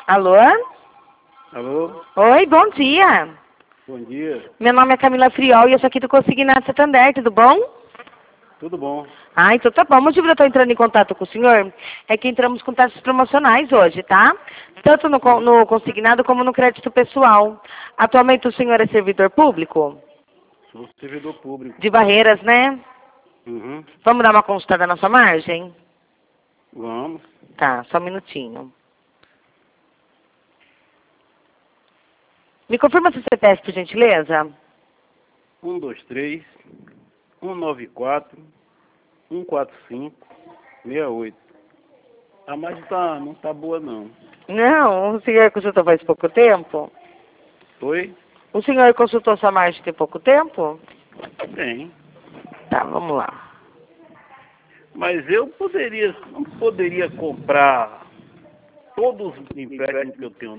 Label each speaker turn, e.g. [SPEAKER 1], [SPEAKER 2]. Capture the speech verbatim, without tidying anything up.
[SPEAKER 1] Alô?
[SPEAKER 2] Alô?
[SPEAKER 1] Oi, bom dia.
[SPEAKER 2] Bom dia.
[SPEAKER 1] Meu nome é Camila Friol e eu sou aqui do Consignado Santander, tudo bom?
[SPEAKER 2] Tudo bom?
[SPEAKER 1] Ah, então tá bom. O motivo de eu estar entrando em contato com o senhor é que entramos com taxas promocionais hoje, tá? Tanto no, con- no consignado como no crédito pessoal. Atualmente o senhor é servidor público?
[SPEAKER 2] Sou servidor público.
[SPEAKER 1] De Barreiras, né?
[SPEAKER 2] Uhum.
[SPEAKER 1] Vamos dar uma consultada na sua margem?
[SPEAKER 2] Vamos.
[SPEAKER 1] Tá, só um minutinho. Me confirma seu C P F, por gentileza?
[SPEAKER 2] Um, dois, três, um, nove, quatro, um, quatro, cinco, seis, oito. A margem tá, não tá boa não.
[SPEAKER 1] Não, o senhor consultou faz pouco tempo?
[SPEAKER 2] Oi?
[SPEAKER 1] O senhor consultou sua margem tem pouco tempo?
[SPEAKER 2] Tem.
[SPEAKER 1] Tá, vamos lá.
[SPEAKER 2] Mas eu poderia, não poderia comprar todos os empréstimos que eu tenho